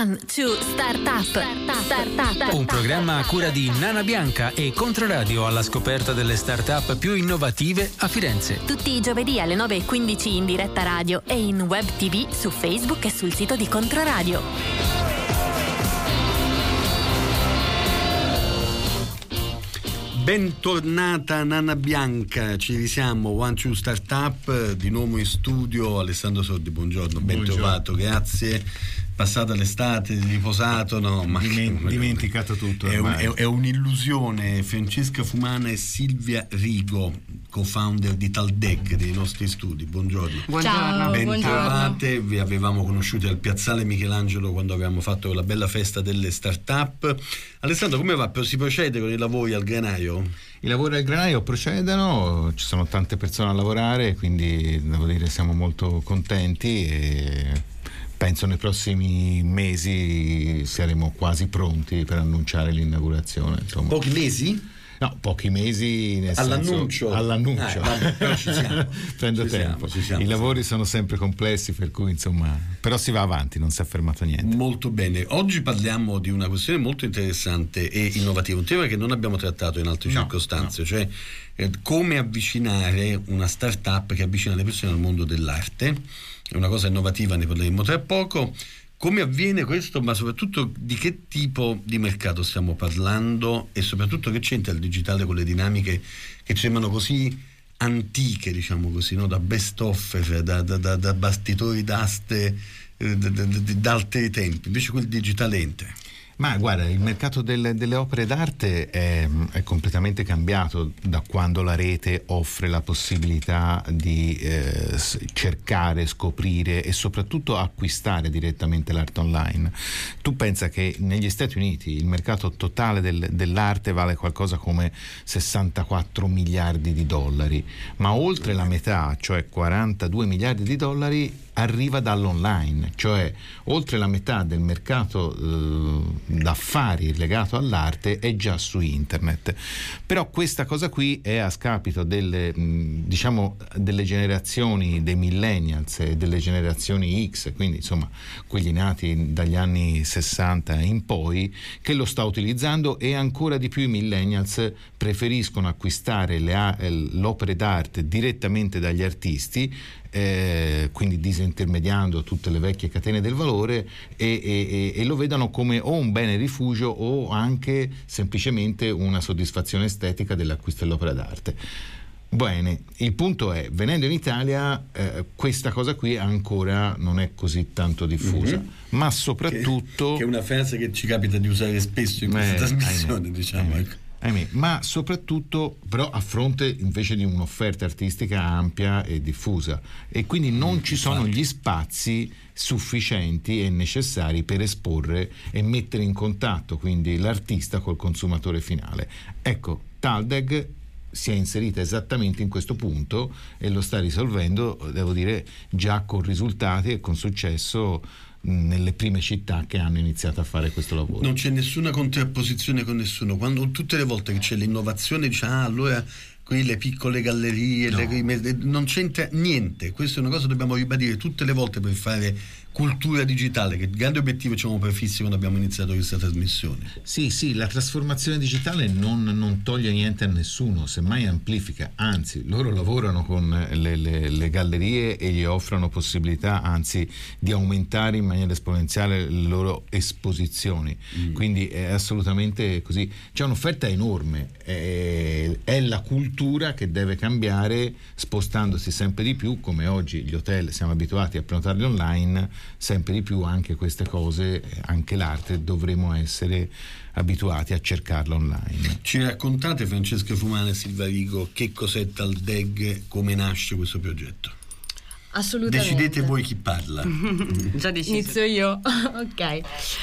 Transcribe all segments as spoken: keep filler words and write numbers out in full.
One, two, Startup. Startup. Un programma a cura di Nana Bianca e Controradio alla scoperta delle startup più innovative a Firenze. Tutti i giovedì alle nove e quindici in diretta radio e in web tv su Facebook e sul sito di Controradio. Bentornata Nana Bianca, ci risiamo, One Two Startup, di nuovo in studio Alessandro Sordi, buongiorno, ben buongiorno. trovato, grazie. Passata l'estate, riposato, no, ma Diment- dimenticato tutto. È, un, è, è un'illusione. Francesca Fumana e Silvia Rigo, co-founder di Taldec, dei nostri studi. Buongiorno. Buongiorno. Ben buongiorno. trovate, vi avevamo conosciuti al Piazzale Michelangelo quando abbiamo fatto la bella festa delle start-up. Alessandro, come va? Si procede con i lavori al granaio? I lavori al granaio procedono, ci sono tante persone a lavorare, quindi devo dire siamo molto contenti e penso nei prossimi mesi saremo quasi pronti per annunciare l'inaugurazione. Insomma. Pochi mesi? No, pochi mesi nel all'annuncio. senso, all'annuncio. Ah, vabbè, però ci siamo. Prendo ci tempo. Siamo, ci siamo, I lavori sì. sono sempre complessi, per cui insomma, però si va avanti, non si è fermato niente. Molto bene. Oggi parliamo di una questione molto interessante e innovativa, un tema che non abbiamo trattato in altre no, circostanze, no. cioè eh, come avvicinare una start-up che avvicina le persone al mondo dell'arte. È una cosa innovativa, ne parleremo tra poco. Come avviene questo, ma soprattutto di che tipo di mercato stiamo parlando e soprattutto che c'entra il digitale con le dinamiche che ci sembrano così antiche, diciamo così, no? Da best offer, da, da, da, da bastitori d'aste eh, da, da, da, da altri tempi, invece quel digitale entra. Ma guarda, il mercato delle, delle opere d'arte è, è completamente cambiato da quando la rete offre la possibilità di eh, cercare, scoprire e soprattutto acquistare direttamente l'arte online. Tu pensa che negli Stati Uniti il mercato totale del, dell'arte vale qualcosa come sessantaquattro miliardi di dollari, ma oltre la metà, cioè quarantadue miliardi di dollari, arriva dall'online, cioè oltre la metà del mercato eh, d'affari legato all'arte è già su internet. Però questa cosa qui è a scapito delle mh, diciamo delle generazioni dei millennials e delle generazioni X, quindi insomma quelli nati dagli anni sessanta in poi, che lo sta utilizzando, e ancora di più i millennials preferiscono acquistare le, l'opere d'arte direttamente dagli artisti, Eh, quindi disintermediando tutte le vecchie catene del valore, e, e, e lo vedono come o un bene rifugio o anche semplicemente una soddisfazione estetica dell'acquisto dell'opera d'arte. Bene, il punto è, venendo in Italia eh, questa cosa qui ancora non è così tanto diffusa, mm-hmm. ma soprattutto che, che è una frase che ci capita di usare spesso in questa eh, trasmissione, ahimè, diciamo ahimè. Ecco. Ahimè, ma soprattutto però a fronte invece di un'offerta artistica ampia e diffusa, e quindi non ci sono gli spazi sufficienti e necessari per esporre e mettere in contatto quindi l'artista col consumatore finale. Ecco, Taldec si è inserita esattamente in questo punto e lo sta risolvendo, devo dire, già con risultati e con successo nelle prime città che hanno iniziato a fare questo lavoro. Non c'è nessuna contrapposizione con nessuno. Quando tutte le volte che c'è l'innovazione dice ah allora qui le piccole gallerie, no. le, non c'entra niente. Questa è una cosa che dobbiamo ribadire tutte le volte per fare cultura digitale, che il grande obiettivo ci siamo prefissi quando abbiamo iniziato questa trasmissione. Sì, sì, la trasformazione digitale non, non toglie niente a nessuno, semmai amplifica, anzi loro lavorano con le, le, le gallerie e gli offrono possibilità anzi di aumentare in maniera esponenziale le loro esposizioni, mm. quindi è assolutamente così. C'è un'offerta enorme, è, è la cultura che deve cambiare spostandosi sempre di più, come oggi gli hotel siamo abituati a prenotarli online, sempre di più anche queste cose, anche l'arte, dovremo essere abituati a cercarla online. Ci raccontate, Francesca Fumana e Silvia Rigo, che cos'è Taldec, come nasce questo progetto? Assolutamente. Decidete voi chi parla. Già deciso. Inizio io. Ok.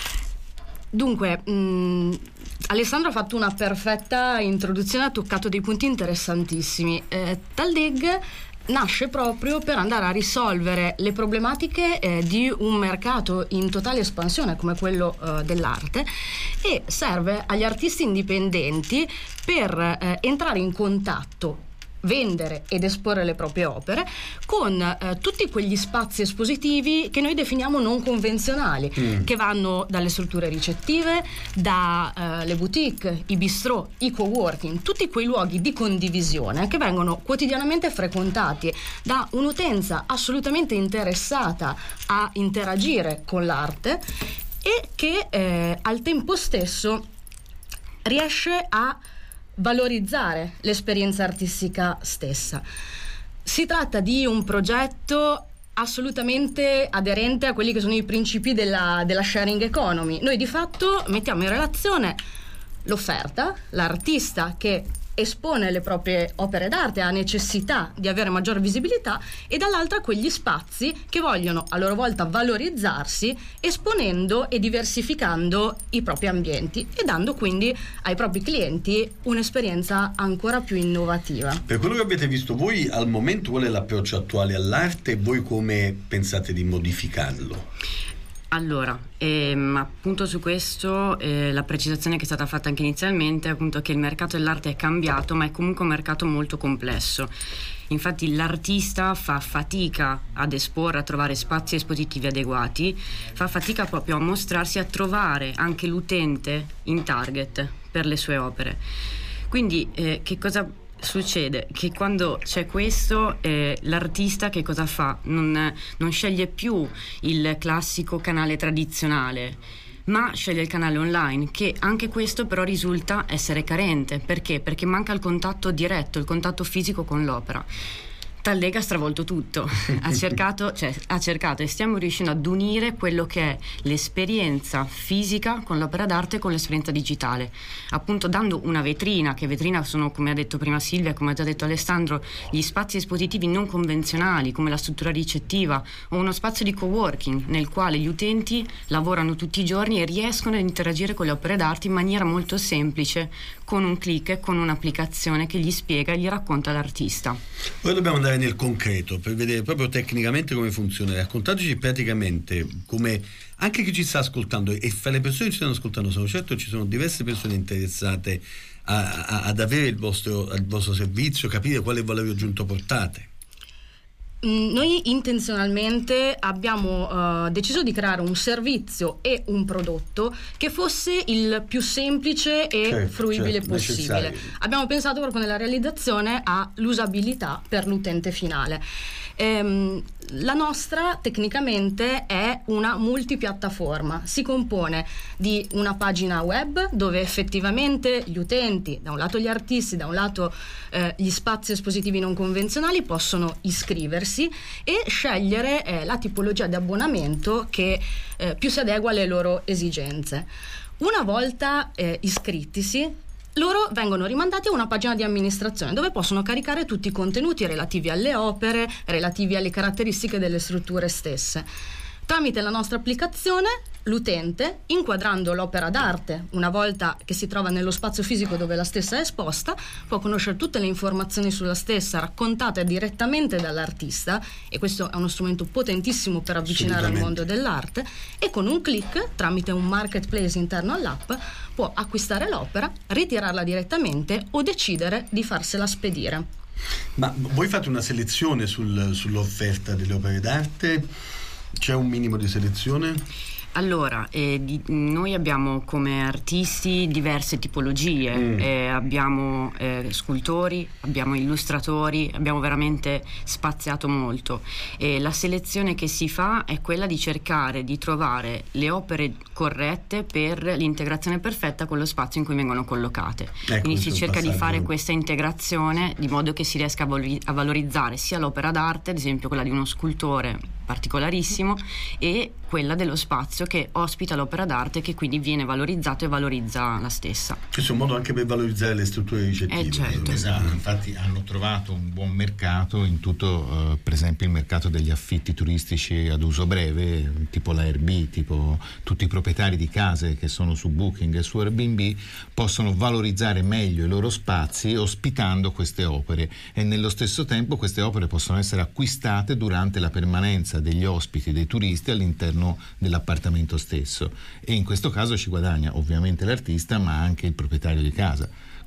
Dunque, mh, Alessandro ha fatto una perfetta introduzione, ha toccato dei punti interessantissimi. Eh, Taldec nasce proprio per andare a risolvere le problematiche eh, di un mercato in totale espansione come quello eh, dell'arte, e serve agli artisti indipendenti per eh, entrare in contatto vendere ed esporre le proprie opere con eh, tutti quegli spazi espositivi che noi definiamo non convenzionali, mm. che vanno dalle strutture ricettive, dalle eh, boutique, i bistrò, i coworking, tutti quei luoghi di condivisione che vengono quotidianamente frequentati da un'utenza assolutamente interessata a interagire con l'arte e che eh, al tempo stesso riesce a valorizzare l'esperienza artistica stessa. Si tratta di un progetto assolutamente aderente a quelli che sono i principi della, della sharing economy. Noi di fatto mettiamo in relazione l'offerta, l'artista che espone le proprie opere d'arte, ha necessità di avere maggior visibilità, e dall'altra quegli spazi che vogliono a loro volta valorizzarsi esponendo e diversificando i propri ambienti e dando quindi ai propri clienti un'esperienza ancora più innovativa. Per quello che avete visto voi al momento, qual è l'approccio attuale all'arte e voi come pensate di modificarlo? Allora, ehm, appunto su questo eh, la precisazione che è stata fatta anche inizialmente è appunto che il mercato dell'arte è cambiato, ma è comunque un mercato molto complesso. Infatti l'artista fa fatica ad esporre, a trovare spazi espositivi adeguati, fa fatica proprio a mostrarsi, a trovare anche l'utente in target per le sue opere. Quindi eh, che cosa succede? Che quando c'è questo, eh, l'artista che cosa fa? Non, non sceglie più il classico canale tradizionale, ma sceglie il canale online, che anche questo però risulta essere carente. Perché? Perché manca il contatto diretto, il contatto fisico con l'opera. Tallega ha stravolto tutto, ha cercato, cioè, ha cercato e stiamo riuscendo ad unire quello che è l'esperienza fisica con l'opera d'arte e con l'esperienza digitale, appunto dando una vetrina, che vetrina sono, come ha detto prima Silvia, come ha già detto Alessandro, gli spazi espositivi non convenzionali come la struttura ricettiva o uno spazio di coworking nel quale gli utenti lavorano tutti i giorni e riescono ad interagire con le opere d'arte in maniera molto semplice, con un click e con un'applicazione che gli spiega e gli racconta l'artista. Ora dobbiamo andare nel concreto per vedere proprio tecnicamente come funziona. Raccontateci praticamente come, anche chi ci sta ascoltando e fra le persone che ci stanno ascoltando, sono certo ci sono diverse persone interessate a, a, ad avere il vostro, il vostro servizio, capire quale valore aggiunto portate. Noi intenzionalmente abbiamo uh, deciso di creare un servizio e un prodotto che fosse il più semplice e certo, fruibile certo, possibile. Necessario. Abbiamo pensato proprio nella realizzazione all'usabilità per l'utente finale. Ehm, la nostra tecnicamente è una multipiattaforma, si compone di una pagina web dove effettivamente gli utenti, da un lato gli artisti, da un lato eh, gli spazi espositivi non convenzionali, possono iscriversi e scegliere eh, la tipologia di abbonamento che eh, più si adegua alle loro esigenze. Una volta eh, iscrittisi, loro vengono rimandati a una pagina di amministrazione dove possono caricare tutti i contenuti relativi alle opere, relativi alle caratteristiche delle strutture stesse. Tramite la nostra applicazione, l'utente, inquadrando l'opera d'arte, una volta che si trova nello spazio fisico dove la stessa è esposta, può conoscere tutte le informazioni sulla stessa raccontate direttamente dall'artista, e questo è uno strumento potentissimo per avvicinare al mondo dell'arte, e con un click, tramite un marketplace interno all'app, può acquistare l'opera, ritirarla direttamente o decidere di farsela spedire. Ma voi fate una selezione sul, sull'offerta delle opere d'arte? C'è un minimo di selezione? Allora, eh, di, noi abbiamo come artisti diverse tipologie, mm. eh, abbiamo eh, scultori, abbiamo illustratori, abbiamo veramente spaziato molto, e la selezione che si fa è quella di cercare di trovare le opere corrette per l'integrazione perfetta con lo spazio in cui vengono collocate. Ecco, quindi si cerca di fare questa integrazione di modo che si riesca a, valori- a valorizzare sia l'opera d'arte, ad esempio quella di uno scultore particolarissimo, e quella dello spazio che ospita l'opera d'arte, che quindi viene valorizzato e valorizza la stessa. Questo è un modo anche per valorizzare le strutture ricettive. Eh, certo. Esatto, infatti hanno trovato un buon mercato in tutto, eh, per esempio il mercato degli affitti turistici ad uso breve, tipo l'Airbnb, tipo tutti i proprietari di case che sono su Booking e su Airbnb possono valorizzare meglio i loro spazi ospitando queste opere, e nello stesso tempo queste opere possono essere acquistate durante la permanenza degli ospiti, dei turisti all'interno dell'appartamento stesso, e in questo caso ci guadagna ovviamente l'artista ma anche il proprietario di casa.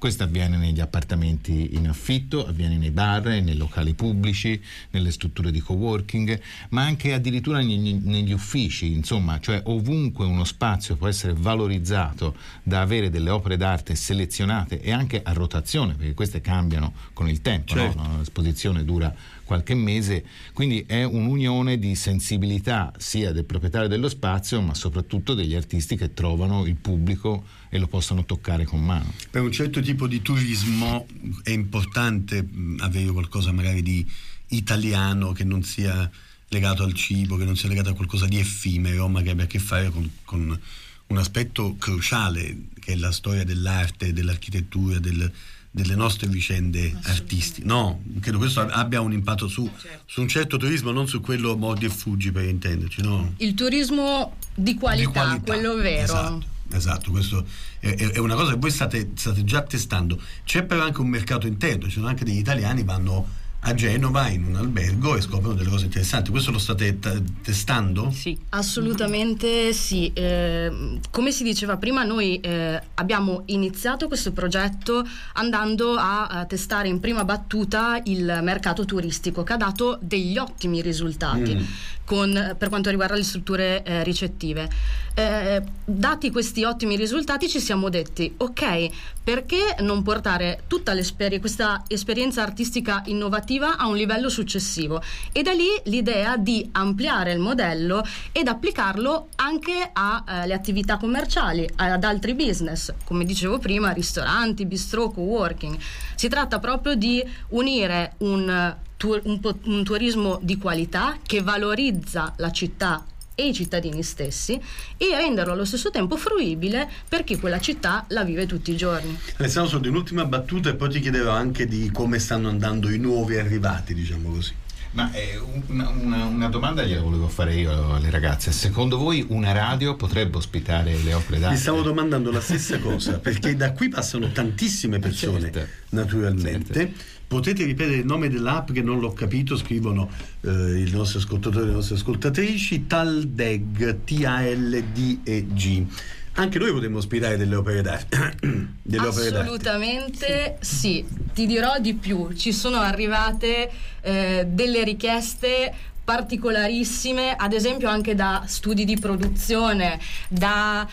Questo avviene negli appartamenti in affitto, avviene nei bar, nei locali pubblici, nelle strutture di coworking, ma anche addirittura negli, negli uffici, insomma, cioè ovunque uno spazio può essere valorizzato da avere delle opere d'arte selezionate e anche a rotazione, perché queste cambiano con il tempo, certo. No? L'esposizione dura qualche mese, quindi è un'unione di sensibilità sia del proprietario dello spazio, ma soprattutto degli artisti che trovano il pubblico e lo possono toccare con mano. Per un certo tipo di turismo è importante avere qualcosa magari di italiano, che non sia legato al cibo, che non sia legato a qualcosa di effimero, ma che abbia a che fare con, con un aspetto cruciale, che è la storia dell'arte, dell'architettura, del delle nostre vicende artistiche. No, credo questo abbia un impatto su, certo. su un certo turismo, non su quello mordi e fuggi, per intenderci, no? Il turismo di qualità, di qualità. Quello vero. Esatto, esatto, questo è, è una cosa che voi state, state già testando. C'è però anche un mercato interno, ci sono anche degli italiani che vanno a Genova in un albergo e scoprono delle cose interessanti. Questo lo state t- testando? Sì, assolutamente sì. Eh, come si diceva prima, noi eh, abbiamo iniziato questo progetto andando a, a testare in prima battuta il mercato turistico, che ha dato degli ottimi risultati. Mm. Con, per quanto riguarda le strutture eh, ricettive. Eh, dati questi ottimi risultati ci siamo detti ok, perché non portare tutta l'esper- questa esperienza artistica innovativa a un livello successivo, e da lì l'idea di ampliare il modello ed applicarlo anche alle eh, attività commerciali, ad altri business, come dicevo prima, ristoranti, bistrò, coworking. Si tratta proprio di unire un Un, un turismo di qualità che valorizza la città e i cittadini stessi, e renderlo allo stesso tempo fruibile per chi quella città la vive tutti i giorni. Alessandro, solo un'ultima battuta e poi ti chiedevo anche di come stanno andando i nuovi arrivati, diciamo così. Ma eh, una, una, una domanda gliela volevo fare io alle ragazze. Secondo voi una radio potrebbe ospitare le opere d'arte? Mi stavo domandando la stessa cosa, perché da qui passano tantissime persone, certo. naturalmente. Certo. Potete ripetere il nome dell'app, che non l'ho capito, scrivono eh, i nostri ascoltatori e le nostre ascoltatrici. Taldeg, T A L D E G. Anche noi potremmo ospitare delle opere d'arte. delle Assolutamente opere d'arte. Sì. sì. Ti dirò di più, ci sono arrivate eh, delle richieste particolarissime, ad esempio anche da studi di produzione, da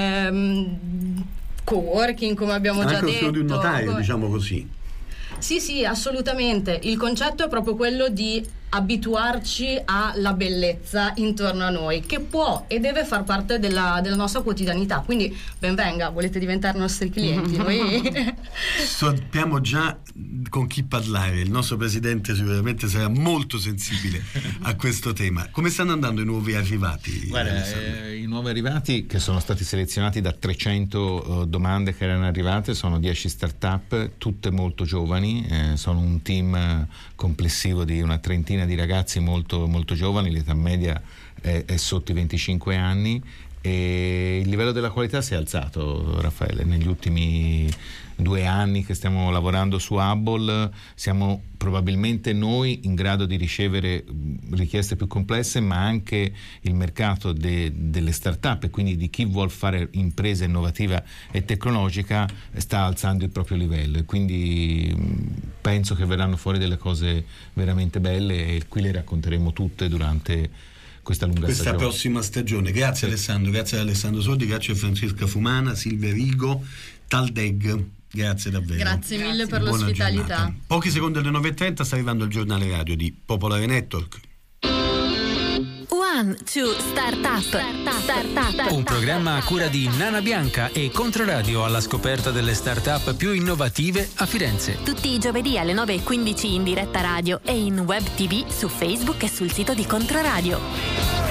ehm, coworking, come abbiamo anche già detto. Anche solo di un notaio, come... diciamo così. Sì, sì, assolutamente. Il concetto è proprio quello di abituarci alla bellezza intorno a noi, che può e deve far parte della, della nostra quotidianità. Quindi ben venga, volete diventare nostri clienti? Noi sappiamo già con chi parlare. Il nostro presidente sicuramente sarà molto sensibile a questo tema. Come stanno andando i nuovi arrivati? Guarda, eh, i nuovi arrivati, che sono stati selezionati da trecento uh, domande che erano arrivate, sono dieci start-up, tutte molto giovani, eh, sono un team uh, complessivo di una trentina di ragazzi molto, molto giovani, l'età media è, è sotto i venticinque anni, e il livello della qualità si è alzato, Raffaele. Negli ultimi due anni che stiamo lavorando su Hubble siamo probabilmente noi in grado di ricevere richieste più complesse, ma anche il mercato de, delle start-up, e quindi di chi vuol fare impresa innovativa e tecnologica, sta alzando il proprio livello, e quindi penso che verranno fuori delle cose veramente belle, e qui le racconteremo tutte durante questa lunga questa stagione. prossima stagione. Grazie, sì. Alessandro, grazie ad Alessandro Sordi, grazie a Francesca Fumana, Silvia Rigo, Taldeg, grazie davvero. Grazie mille grazie. per Buona l'ospitalità. Giornata. Pochi secondi alle nove e trenta sta arrivando il giornale radio di Popolare Network. One, two, Startup. Startup. Startup. Un programma a cura di Nana Bianca e Controradio, alla scoperta delle start-up più innovative a Firenze. Tutti i giovedì alle nove e quindici in diretta radio e in web tivù su Facebook e sul sito di Controradio.